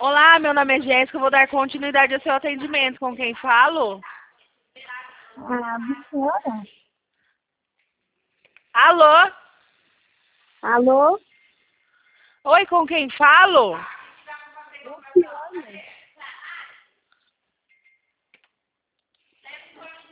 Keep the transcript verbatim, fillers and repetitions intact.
Olá, meu nome é Jéssica, eu vou dar continuidade ao seu atendimento. Com quem falo? Ah, senhora? Alô? Alô? Oi, com quem falo?